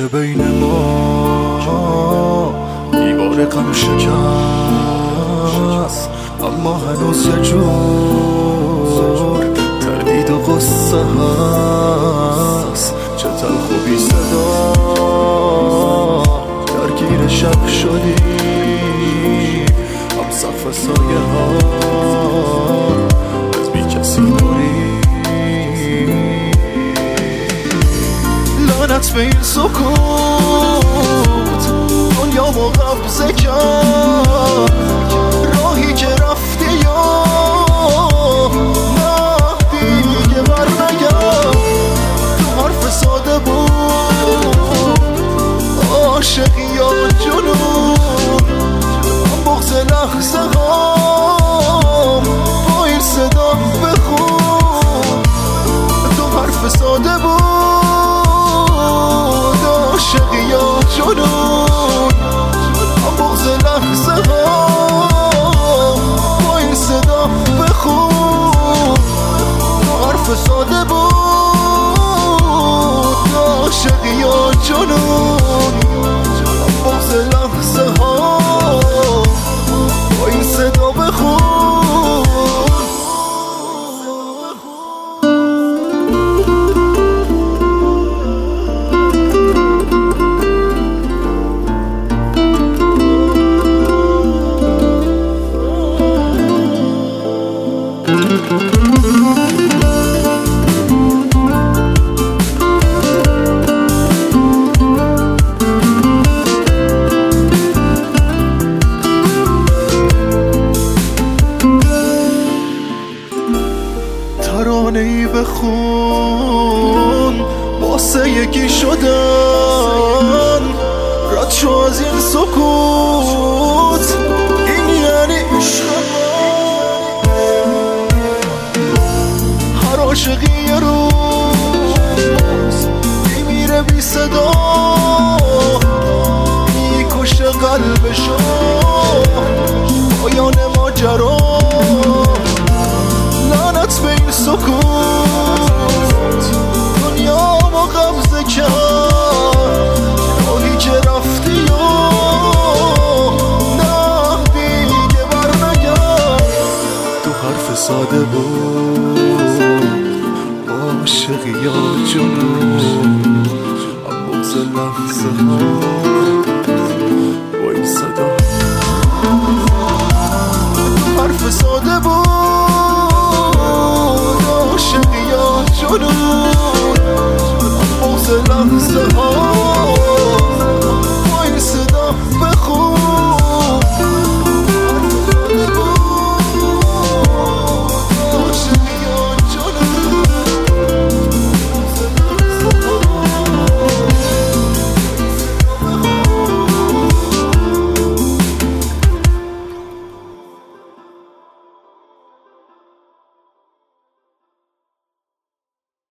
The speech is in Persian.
بین ما دیوار غم شکست، اما هنوز یه جور تردید و قصه هست. چه تلخ و بی صدا درگیر شب شدی، هم صف سایه ها از بی کسی دوری. لعنت به این سکوت دنیا ما قبضه کرد، راهی که رفتی یا نه دیگه بر نگرد. تو حرف ساده بود عاشقی یا جنون، هم بغض لحظه هام با این صدا بخون. تو حرف ساده بود عاشقی یا جنون، هم بغض لحظه هام با این صدا بخون. تو حرف ساده بود عاشقی یا جنون، هم بغض لحظه هام با این صدا بخون. ترانه‌ای بخون واسه یکی شدن، رد شو از این سکوت، این یعنی عشق. هر عاشقی یه روز میمیره بی صدا، میکشه قلبشو پایان ماجرا. لعنت به این سکوت دنیا ما قبضه کرد، راهی که رفتی و نه دیگه بر نگرد. تو حرف ساده بود عاشقی یا جنون، هم بغض لحظه ها با این صدا